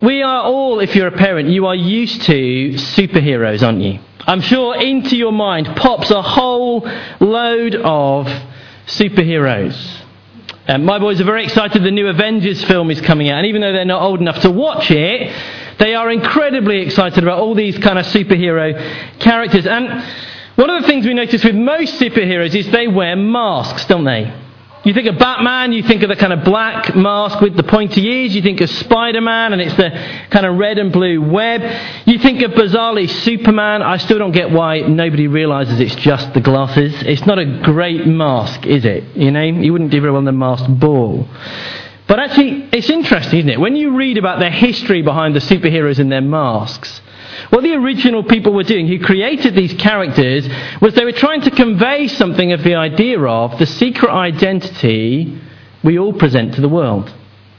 We are all, if you're a parent, you are used to superheroes, aren't you? I'm sure into your mind pops a whole load of superheroes. My boys are very excited the new Avengers film is coming out, and even though they're not old enough to watch it, they are incredibly excited about all these kind of superhero characters. And one of the things we notice with most superheroes is they wear masks, don't they? You think of Batman, you think of the kind of black mask with the pointy ears. You think of Spider-Man, and it's the kind of red and blue web. You think of, bizarrely, Superman. I still don't get why nobody realises it's just the glasses. It's not a great mask, is it? You know, you wouldn't do very well on the masked ball. But actually, it's interesting, isn't it? When you read about the history behind the superheroes and their masks, what the original people were doing, who created these characters, was they were trying to convey something of the idea of the secret identity we all present to the world.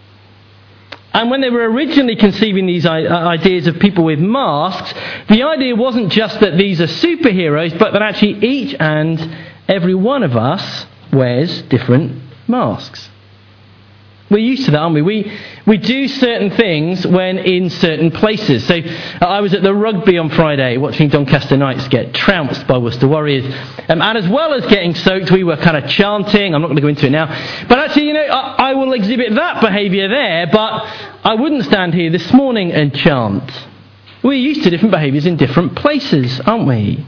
And when they were originally conceiving these ideas of people with masks, the idea wasn't just that these are superheroes, but that actually each and every one of us wears different masks. We're used to that, aren't we? We do certain things when in certain places. So I was at the rugby on Friday watching Doncaster Knights get trounced by Worcester Warriors. And as well as getting soaked, we were kind of chanting. I'm not going to go into it now. But actually, you know, I will exhibit that behaviour there, but I wouldn't stand here this morning and chant. We're used to different behaviours in different places, aren't we?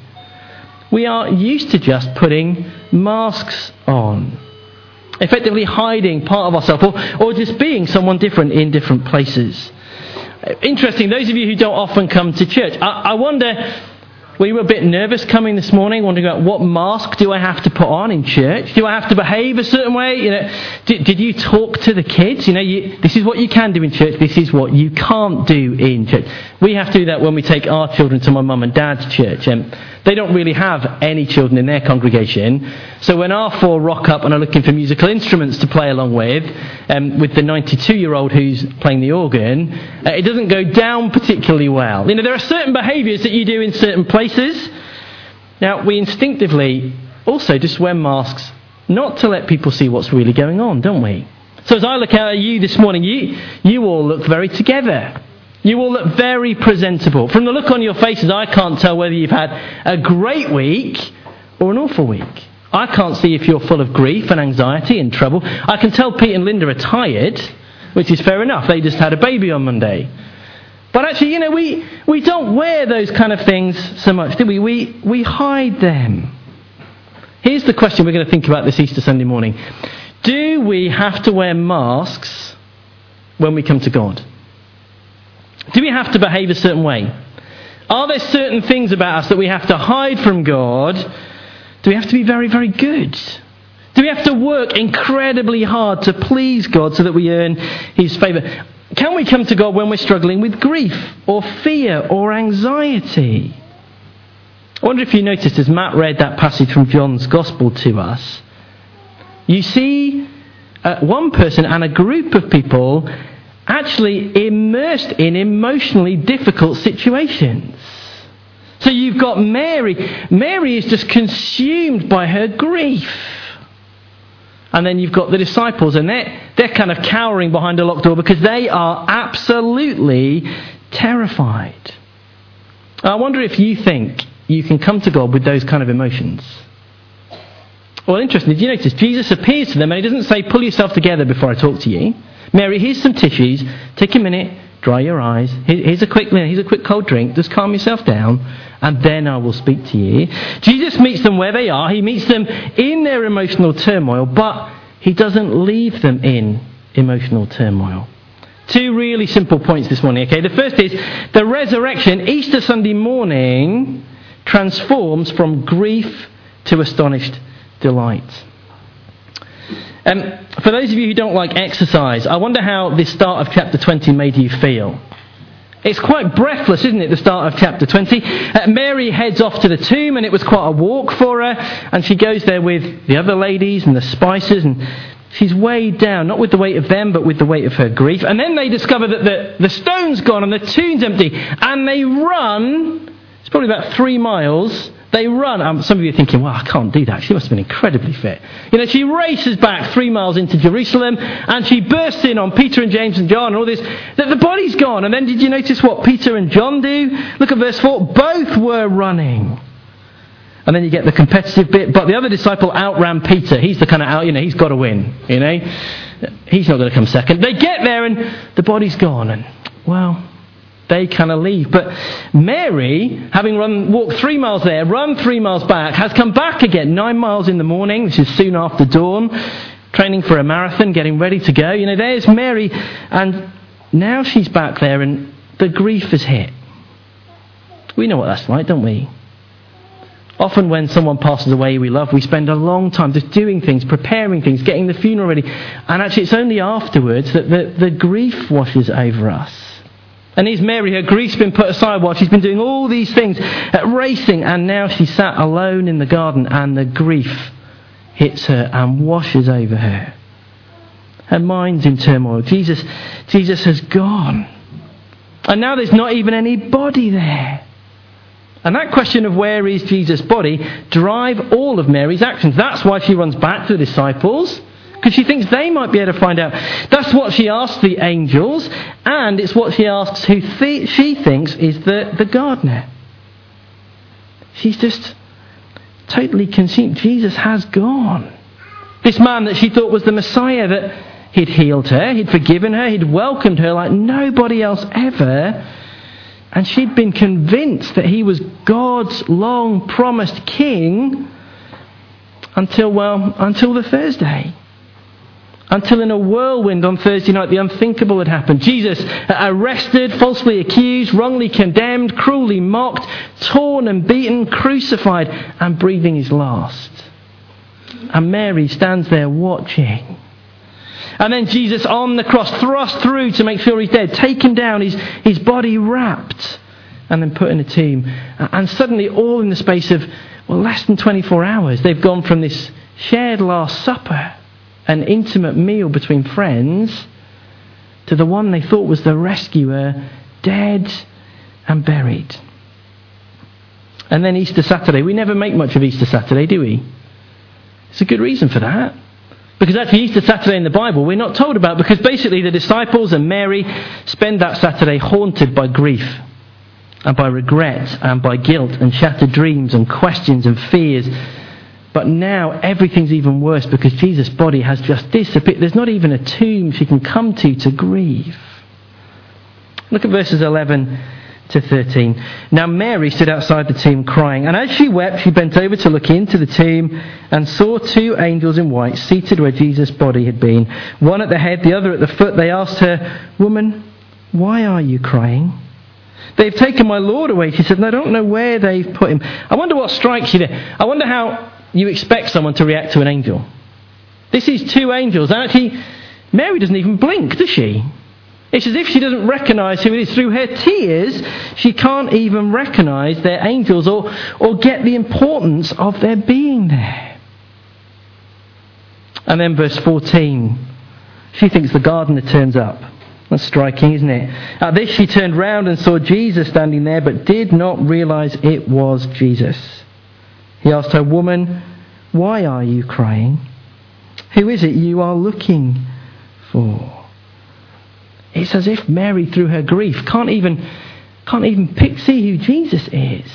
We are used to just putting masks on. Effectively hiding part of ourselves, or just being someone different in different places. Interesting, those of you who don't often come to church, I wonder, were you a bit nervous coming this morning, wondering about what mask do I have to put on in church? Do I have to behave a certain way? You know, did you talk to the kids? You know, this is what you can do in church, this is what you can't do in church. We have to do that when we take our children to my mum and dad's church. They don't really have any children in their congregation. So when our four rock up and are looking for musical instruments to play along with the 92-year-old who's playing the organ, it doesn't go down particularly well. You know, there are certain behaviours that you do in certain places. Now, we instinctively also just wear masks not to let people see what's really going on, don't we? So as I look out at you this morning, you all look very together. You all look very presentable. From the look on your faces, I can't tell whether you've had a great week or an awful week. I can't see if you're full of grief and anxiety and trouble. I can tell Pete and Linda are tired, which is fair enough. They just had a baby on Monday. But actually, you know, we don't wear those kind of things so much, do we? We hide them. Here's the question we're going to think about this Easter Sunday morning. Do we have to wear masks when we come to God? Do we have to behave a certain way? Are there certain things about us that we have to hide from God? Do we have to be very, very good? Do we have to work incredibly hard to please God so that we earn His favour? Can we come to God when we're struggling with grief or fear or anxiety? I wonder if you noticed as Matt read that passage from John's Gospel to us, you see one person and a group of people actually immersed in emotionally difficult situations. So you've got Mary. Mary is just consumed by her grief. And then you've got the disciples, and they're kind of cowering behind a locked door because they are absolutely terrified. I wonder if you think you can come to God with those kind of emotions. Well, interesting. Did you notice Jesus appears to them and He doesn't say, pull yourself together before I talk to you. Mary, here's some tissues. Take a minute, dry your eyes. Here's a quick cold drink. Just calm yourself down, and then I will speak to you. Jesus meets them where they are. He meets them in their emotional turmoil, but He doesn't leave them in emotional turmoil. Two really simple points this morning, okay? The first is the resurrection, Easter Sunday morning, transforms from grief to astonished delight. For those of you who don't like exercise, I wonder how the start of chapter 20 made you feel. It's quite breathless, isn't it, the start of chapter 20? Mary heads off to the tomb, and it was quite a walk for her, and she goes there with the other ladies and the spices, and she's weighed down, not with the weight of them, but with the weight of her grief. And then they discover that the stone's gone and the tomb's empty, and they run, it's probably about 3 miles, They run. Some of you are thinking, well, I can't do that. She must have been incredibly fit. She races back 3 miles into Jerusalem, and she bursts in on Peter and James and John and all this. The body's gone. And then did you notice what Peter and John do? Look at verse 4. Both were running. And then you get the competitive bit. But the other disciple outran Peter. He's the kind of he's got to win. He's not going to come second. They get there and the body's gone. And, well, they kind of leave. But Mary, having walked 3 miles there, run 3 miles back, has come back again 9 miles in the morning. This is soon after dawn. Training for a marathon, getting ready to go. There's Mary. And now she's back there and the grief has hit. We know what that's like, don't we? Often when someone passes away we love, we spend a long time just doing things, preparing things, getting the funeral ready. And actually it's only afterwards that the grief washes over us. And here's Mary, her grief's been put aside while she's been doing all these things, racing, and now she's sat alone in the garden and the grief hits her and washes over her. Her mind's in turmoil. Jesus has gone. And now there's not even any body there. And that question of where is Jesus' body drive all of Mary's actions. That's why she runs back to the disciples, because she thinks they might be able to find out. That's what she asks the angels, and it's what she asks who she thinks is the gardener. She's just totally consumed. Jesus has gone. This man that she thought was the Messiah, that he'd healed her, he'd forgiven her, he'd welcomed her like nobody else ever. And she'd been convinced that he was God's long-promised king until the Thursday. Until in a whirlwind on Thursday night, the unthinkable had happened. Jesus arrested, falsely accused, wrongly condemned, cruelly mocked, torn and beaten, crucified, and breathing his last. And Mary stands there watching. And then Jesus on the cross, thrust through to make sure he's dead, taken down, his body wrapped, and then put in a tomb. And suddenly, all in the space of, less than 24 hours, they've gone from this shared Last Supper, an intimate meal between friends, to the one they thought was the rescuer, dead and buried. And then Easter Saturday. We never make much of Easter Saturday, do we? There's a good reason for that. Because actually Easter Saturday in the Bible we're not told about, because basically the disciples and Mary spend that Saturday haunted by grief and by regret and by guilt and shattered dreams and questions and fears. But now everything's even worse because Jesus' body has just disappeared. There's not even a tomb she can come to grieve. Look at verses 11 to 13. Now Mary stood outside the tomb crying, and as she wept, she bent over to look into the tomb and saw 2 angels in white seated where Jesus' body had been, one at the head, the other at the foot. They asked her, "Woman, why are you crying?" "They've taken my Lord away," she said, "and I don't know where they've put him." I wonder what strikes you there. I wonder how you expect someone to react to an angel. This is 2 angels, and actually Mary doesn't even blink, does she? It's as if she doesn't recognise who it is. Through her tears, she can't even recognise they're angels or get the importance of their being there. And then verse 14, she thinks the gardener turns up. That's striking, isn't it? At this she turned round and saw Jesus standing there, but did not realise it was Jesus. He asked her, "Woman, why are you crying? Who is it you are looking for?" It's as if Mary, through her grief, can't even see who Jesus is.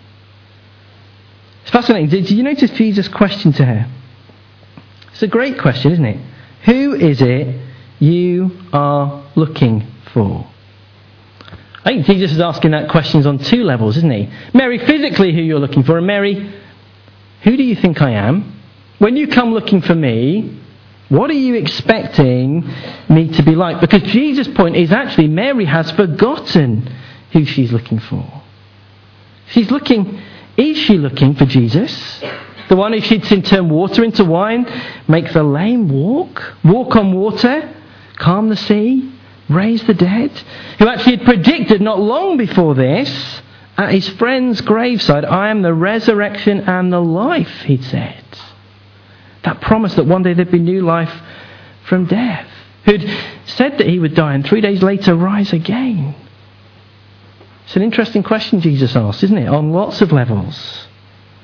It's fascinating. Did you notice Jesus' question to her? It's a great question, isn't it? Who is it you are looking for? I think Jesus is asking that question on 2 levels, isn't he? Mary, physically who you're looking for, and Mary, who do you think I am? When you come looking for me, what are you expecting me to be like? Because Jesus' point is actually Mary has forgotten who she's looking for. Is she looking for Jesus? The one who she'd seen turn water into wine, make the lame walk on water, calm the sea, raise the dead? Who actually had predicted not long before this, at his friend's graveside, "I am the resurrection and the life," he'd said. That promise that one day there'd be new life from death. Who'd said that he would die and 3 days later rise again. It's an interesting question Jesus asked, isn't it? On lots of levels.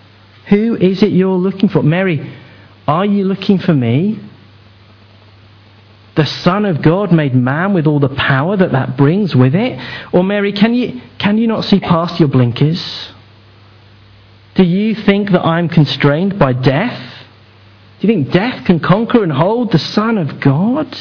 Who is it you're looking for? Mary, are you looking for me? The Son of God made man with all the power that brings with it? Or Mary, can you not see past your blinkers? Do you think that I'm constrained by death? Do you think death can conquer and hold the Son of God?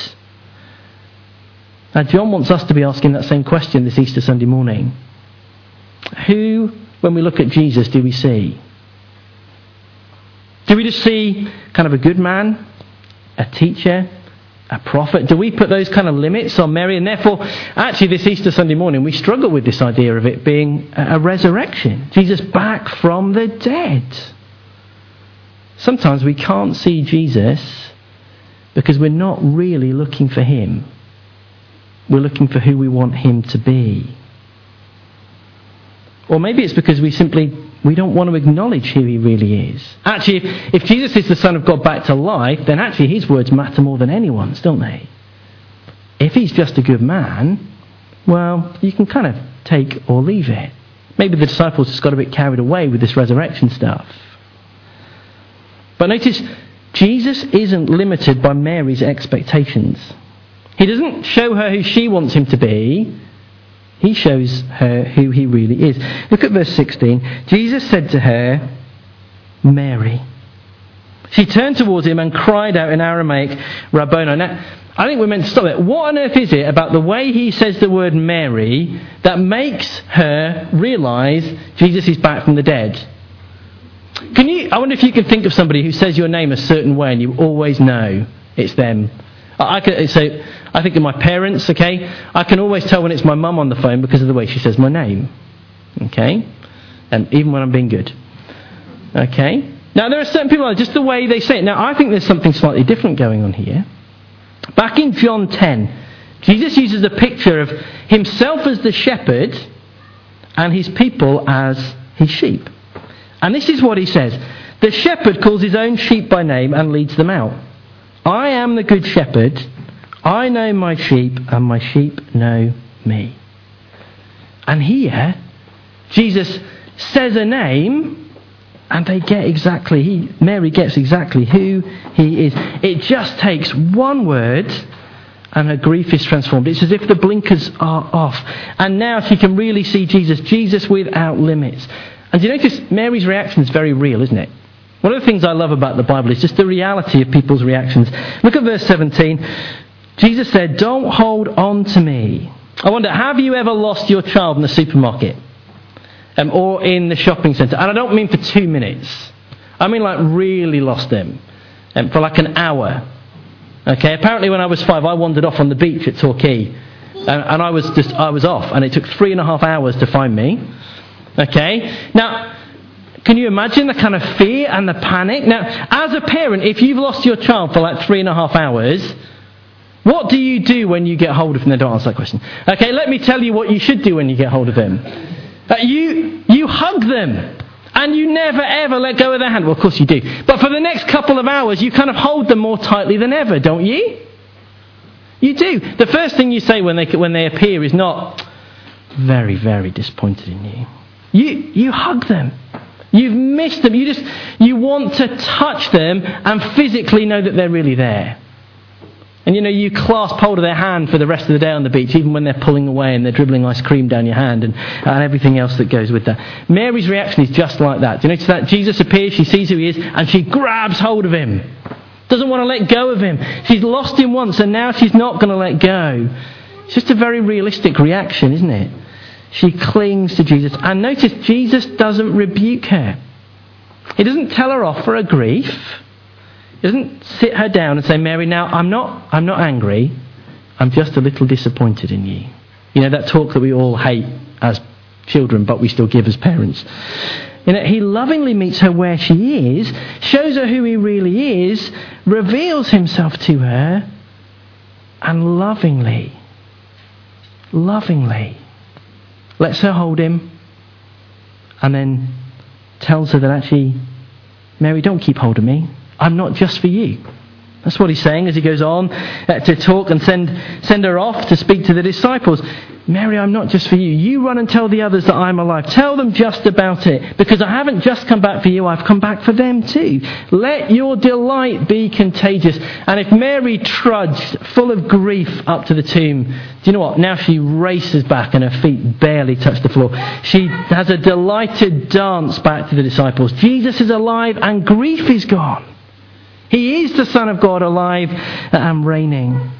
Now, John wants us to be asking that same question this Easter Sunday morning. Who, when we look at Jesus, do we see? Do we just see kind of a good man, a teacher, a prophet? Do we put those kind of limits on Mary? And therefore, actually this Easter Sunday morning, we struggle with this idea of it being a resurrection. Jesus back from the dead. Sometimes we can't see Jesus because we're not really looking for him. We're looking for who we want him to be. Or maybe it's because we don't want to acknowledge who he really is. Actually, if Jesus is the Son of God back to life, then actually his words matter more than anyone's, don't they? If he's just a good man, well, you can kind of take or leave it. Maybe the disciples just got a bit carried away with this resurrection stuff. But notice, Jesus isn't limited by Mary's expectations. He doesn't show her who she wants him to be. He shows her who he really is. Look at verse 16. Jesus said to her, Mary. She turned towards him and cried out in Aramaic, Rabboni. Now, I think we're meant to stop there. What on earth is it about the way he says the word Mary that makes her realise Jesus is back from the dead? I wonder if you can think of somebody who says your name a certain way and you always know it's them. I think of my parents, okay? I can always tell when it's my mum on the phone because of the way she says my name. Okay? And even when I'm being good. Okay? Now, there are certain people, just the way they say it. Now, I think there's something slightly different going on here. Back in John 10, Jesus uses a picture of himself as the shepherd and his people as his sheep. And this is what he says. The shepherd calls his own sheep by name and leads them out. I am the good shepherd. I know my sheep, and my sheep know me. And here, Jesus says a name, and Mary gets exactly who he is. It just takes one word, and her grief is transformed. It's as if the blinkers are off. And now she can really see Jesus without limits. And you notice Mary's reaction is very real, isn't it? One of the things I love about the Bible is just the reality of people's reactions. Look at verse 17. Jesus said, don't hold on to me. I wonder, have you ever lost your child in the supermarket? Or in the shopping centre? And I don't mean for 2 minutes. I mean like really lost them. For like an hour. Okay, apparently when I was 5, I wandered off on the beach at Torquay. And I was off. And it took 3.5 hours to find me. Okay, now, can you imagine the kind of fear and the panic? Now, as a parent, if you've lost your child for like 3.5 hours, what do you do when you get hold of them? No, don't answer that question. Okay, let me tell you what you should do when you get hold of them. You hug them. And you never ever let go of their hand. Well, of course you do. But for the next couple of hours, you kind of hold them more tightly than ever, don't you? You do. The first thing you say when they appear is not, very, very disappointed in you. You hug them. You've missed them. You want to touch them and physically know that they're really there. And you clasp hold of their hand for the rest of the day on the beach, even when they're pulling away and they're dribbling ice cream down your hand and everything else that goes with that. Mary's reaction is just like that. Do you notice that? Jesus appears, she sees who he is, and she grabs hold of him. Doesn't want to let go of him. She's lost him once, and now she's not going to let go. It's just a very realistic reaction, isn't it? She clings to Jesus. And notice, Jesus doesn't rebuke her. He doesn't tell her off for her grief. He doesn't sit her down and say, Mary, now I'm not angry. I'm just a little disappointed in you. You know, that talk that we all hate as children, but we still give as parents. He lovingly meets her where she is, shows her who he really is, reveals himself to her, and lovingly lets her hold him, and then tells her that actually, Mary, don't keep hold of me. I'm not just for you. That's what he's saying as he goes on to talk and send her off to speak to the disciples. Mary, I'm not just for you. You run and tell the others that I'm alive. Tell them just about it. Because I haven't just come back for you, I've come back for them too. Let your delight be contagious. And if Mary trudged full of grief up to the tomb, do you know what? Now she races back and her feet barely touch the floor. She has a delighted dance back to the disciples. Jesus is alive and grief is gone. He is the Son of God, alive and reigning.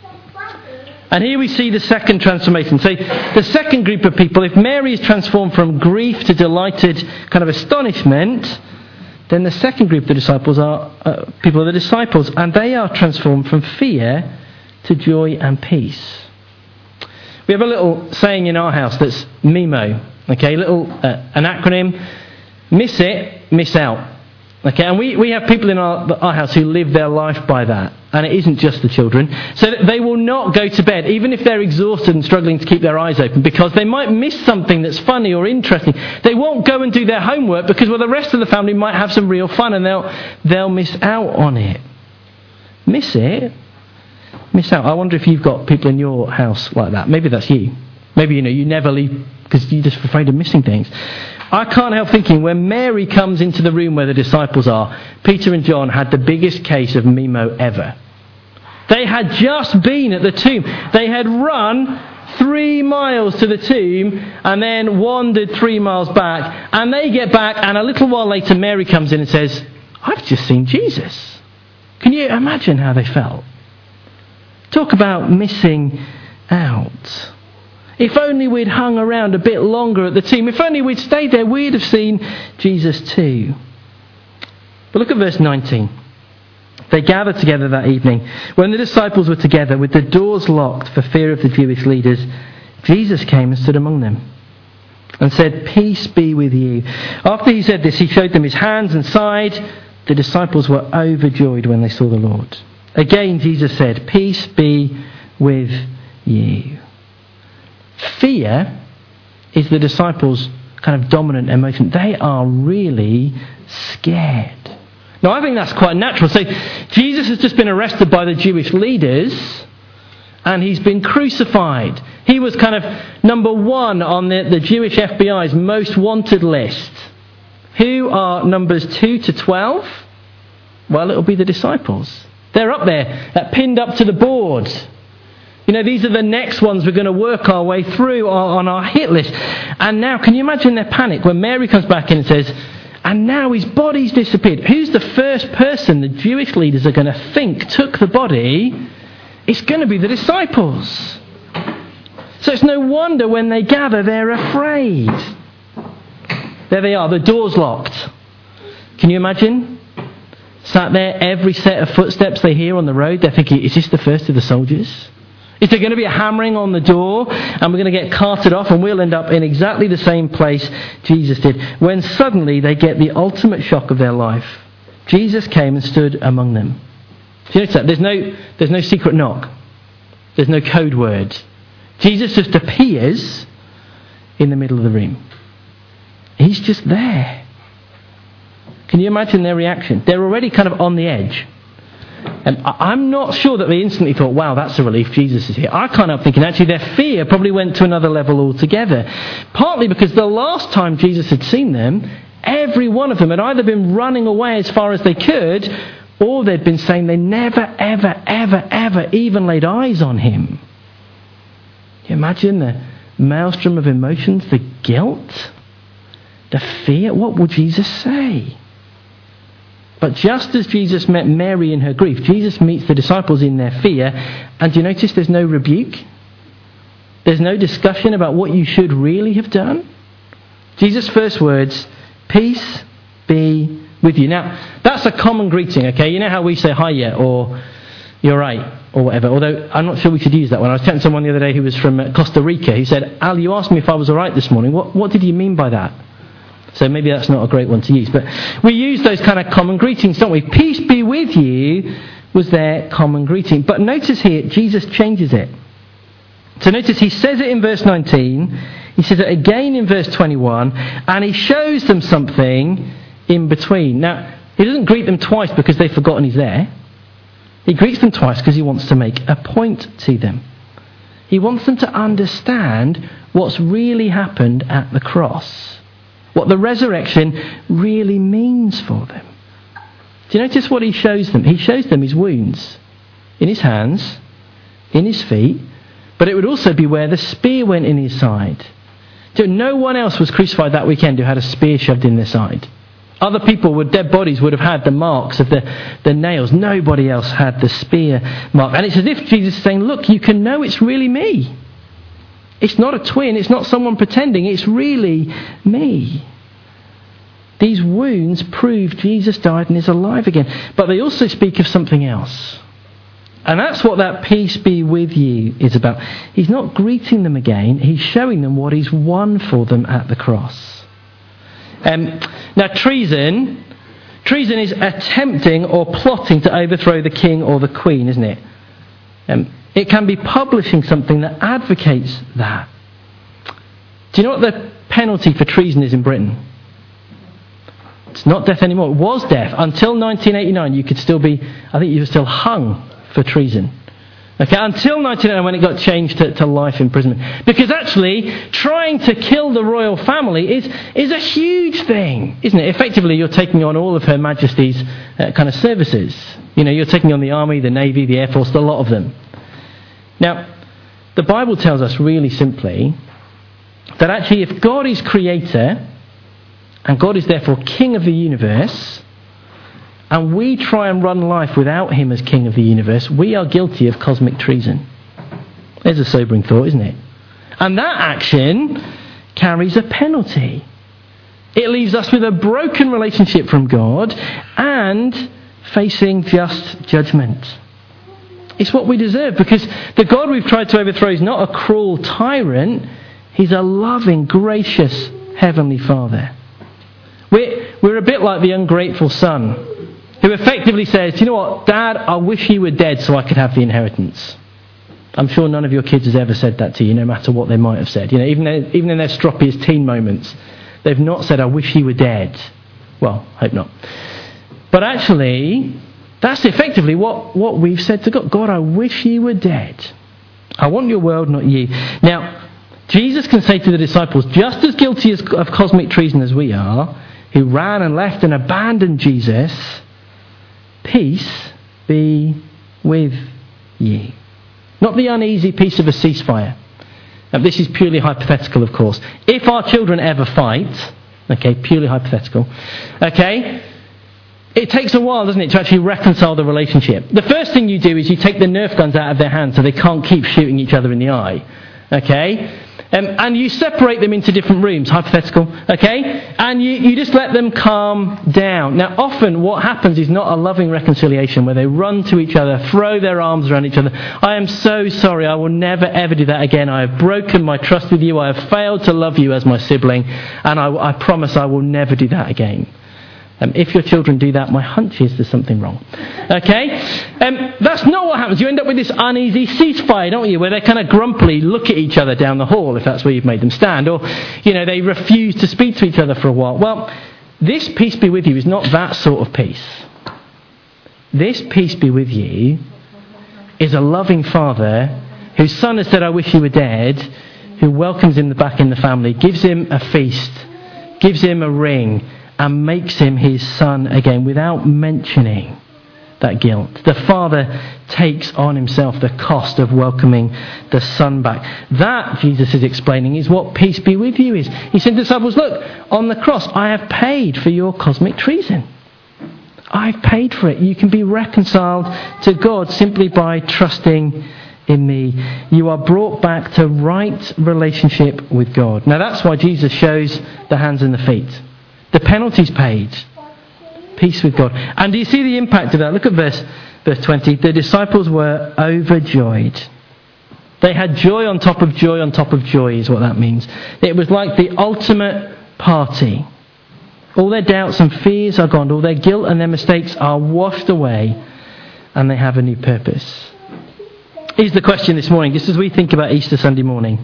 And here we see the second transformation. So the second group of people, if Mary is transformed from grief to delighted kind of astonishment, then the second group of the disciples are people of the disciples, and they are transformed from fear to joy and peace. We have a little saying in our house that's MIMO, okay, an acronym, miss it, miss out. Okay, and we have people in our house who live their life by that. And it isn't just the children. So they will not go to bed, even if they're exhausted and struggling to keep their eyes open, because they might miss something that's funny or interesting. They won't go and do their homework because, well, the rest of the family might have some real fun and they'll miss out on it. Miss it, miss out. I wonder if you've got people in your house like that. Maybe that's you. Maybe, you never leave because you're just afraid of missing things. I can't help thinking when Mary comes into the room where the disciples are, Peter and John had the biggest case of MIMO ever. They had just been at the tomb. They had run 3 miles to the tomb and then wandered 3 miles back. And they get back and a little while later Mary comes in and says, I've just seen Jesus. Can you imagine how they felt? Talk about missing out. If only we'd hung around a bit longer at the tomb. If only we'd stayed there, we'd have seen Jesus too. But look at verse 19. They gathered together that evening. When the disciples were together with the doors locked for fear of the Jewish leaders, Jesus came and stood among them and said, Peace be with you. After he said this, he showed them his hands and side. The disciples were overjoyed when they saw the Lord. Again, Jesus said, Peace be with you. Fear is the disciples' kind of dominant emotion. They are really scared. Now, I think that's quite natural. So, Jesus has just been arrested by the Jewish leaders and he's been crucified. He was kind of number one on the Jewish FBI's most wanted list. Who are numbers 2 to 12? Well, it'll be the disciples. They're up there, pinned up to the board. These are the next ones we're going to work our way through on our hit list. And now, can you imagine their panic when Mary comes back in and says, and now his body's disappeared. Who's the first person the Jewish leaders are going to think took the body? It's going to be the disciples. So it's no wonder when they gather, they're afraid. There they are, the door's locked. Can you imagine? Sat there, every set of footsteps they hear on the road, they're thinking, is this the first of the soldiers? Is there going to be a hammering on the door and we're going to get carted off and we'll end up in exactly the same place Jesus did? When suddenly they get the ultimate shock of their life. Jesus came and stood among them. Do you notice that? There's no secret knock. There's no code word. Jesus just appears in the middle of the room. He's just there. Can you imagine their reaction? They're already kind of on the edge. And I'm not sure that they instantly thought, wow, that's a relief, Jesus is here. I can't help thinking actually their fear probably went to another level altogether. Partly because the last time Jesus had seen them, every one of them had either been running away as far as they could, or they'd been saying they never, ever, ever, ever even laid eyes on him. Can you imagine the maelstrom of emotions, the guilt, the fear? What will Jesus say? But just as Jesus met Mary in her grief, Jesus meets the disciples in their fear. And do you notice there's no rebuke? There's no discussion about what you should really have done. Jesus' first words, peace be with you. Now, that's a common greeting, okay? You know how we say hiya or you're right or whatever. Although I'm not sure we should use that one. I was chatting to someone the other day who was from Costa Rica. He said, Al, you asked me if I was all right this morning. What did you mean by that? So maybe that's not a great one to use. But we use those kind of common greetings, don't we? Peace be with you was their common greeting. But notice here, Jesus changes it. So notice he says it in verse 19. He says it again in verse 21. And he shows them something in between. Now, he doesn't greet them twice because they've forgotten he's there. He greets them twice because he wants to make a point to them. He wants them to understand what's really happened at the cross, what the resurrection really means for them. Do you notice what he shows them? He shows them his wounds in his hands, in his feet, but it would also be where the spear went in his side. No one else was crucified that weekend who had a spear shoved in their side. Other people with dead bodies would have had the marks of the nails. Nobody else had the spear mark. And it's as if Jesus is saying, look, you can know it's really me. It's not a twin. It's not someone pretending. It's really me. These wounds prove Jesus died and is alive again. But they also speak of something else. And that's what that peace be with you is about. He's not greeting them again. He's showing them what he's won for them at the cross. Now, treason is attempting or plotting to overthrow the king or the queen, isn't it? It can be publishing something that advocates that. Do you know what the penalty for treason is in Britain? It's not death anymore. It was death. Until 1989, you could still be, I think you were still hung for treason. Okay, until 1989 when it got changed to life imprisonment. Because actually, trying to kill the royal family is a huge thing, isn't it? Effectively, you're taking on all of Her Majesty's kind of services. You know, you're taking on the army, the navy, the air force, a lot of them. Now, the Bible tells us really simply that actually if God is creator, and God is therefore king of the universe, and we try and run life without him as king of the universe, we are guilty of cosmic treason. There's a sobering thought, isn't it? And that action carries a penalty. It leaves us with a broken relationship from God and facing just judgment. It's what we deserve, because the God we've tried to overthrow is not a cruel tyrant. He's a loving, gracious Heavenly Father. We're a bit like the ungrateful son who effectively says, you know what, Dad, I wish you were dead so I could have the inheritance. I'm sure none of your kids has ever said that to you, no matter what they might have said. You know, even in their stroppiest teen moments, they've not said, I wish you were dead. Well, hope not. But actually, that's effectively what we've said to God. God, I wish you were dead. I want your world, not you. Now, Jesus can say to the disciples, just as guilty of cosmic treason as we are, who ran and left and abandoned Jesus, peace be with you. Not the uneasy peace of a ceasefire. Now, this is purely hypothetical, of course. If our children ever fight, okay, purely hypothetical, okay, it takes a while, doesn't it, to actually reconcile the relationship. The first thing you do is you take the Nerf guns out of their hands so they can't keep shooting each other in the eye, okay? And you separate them into different rooms, hypothetical, okay? And you just let them calm down. Now, often what happens is not a loving reconciliation where they run to each other, throw their arms around each other. I am so sorry, I will never ever do that again. I have broken my trust with you. I have failed to love you as my sibling. And I promise I will never do that again. If your children do that, my hunch is there's something wrong. Okay? That's not what happens. You end up with this uneasy ceasefire, don't you? Where they kind of grumpily look at each other down the hall, if that's where you've made them stand. Or, you know, they refuse to speak to each other for a while. Well, this peace be with you is not that sort of peace. This peace be with you is a loving father whose son has said, I wish you were dead, who welcomes him back in the family, gives him a feast, gives him a ring, and makes him his son again without mentioning that guilt. The father takes on himself the cost of welcoming the son back. That, Jesus is explaining, is what peace be with you is. He said to the disciples, look, on the cross, I have paid for your cosmic treason. I've paid for it. You can be reconciled to God simply by trusting in me. You are brought back to right relationship with God. Now that's why Jesus shows the hands and the feet. The penalty's paid. Peace with God. And do you see the impact of that? Look at verse 20. The disciples were overjoyed. They had joy on top of joy on top of joy is what that means. It was like the ultimate party. All their doubts and fears are gone. All their guilt and their mistakes are washed away. And they have a new purpose. Here's the question this morning, just as we think about Easter Sunday morning.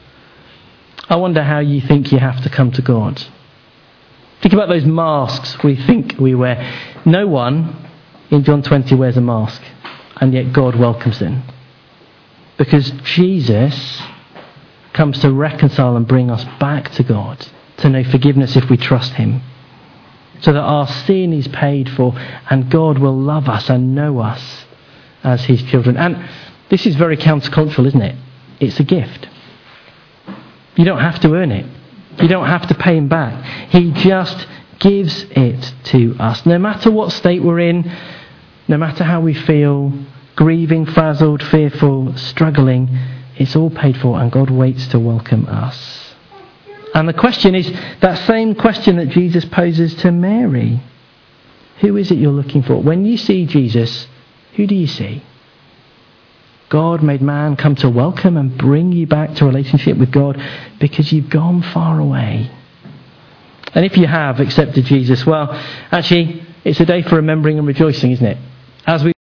I wonder how you think you have to come to God. Think about those masks we think we wear. No one in John 20 wears a mask. and yet God welcomes them. Because Jesus comes to reconcile and bring us back to God, to know forgiveness if we trust him, so that our sin is paid for and God will love us and know us as his children. And this is very countercultural, isn't it? It's a gift. You don't have to earn it. You don't have to pay him back. He just gives it to us. No matter what state we're in, no matter how we feel, grieving, frazzled, fearful, struggling, it's all paid for and God waits to welcome us. And the question is that same question that Jesus poses to Mary. Who is it you're looking for? When you see Jesus, who do you see? God made man come to welcome and bring you back to relationship with God because you've gone far away. And if you have accepted Jesus, well, actually, it's a day for remembering and rejoicing, isn't it? As we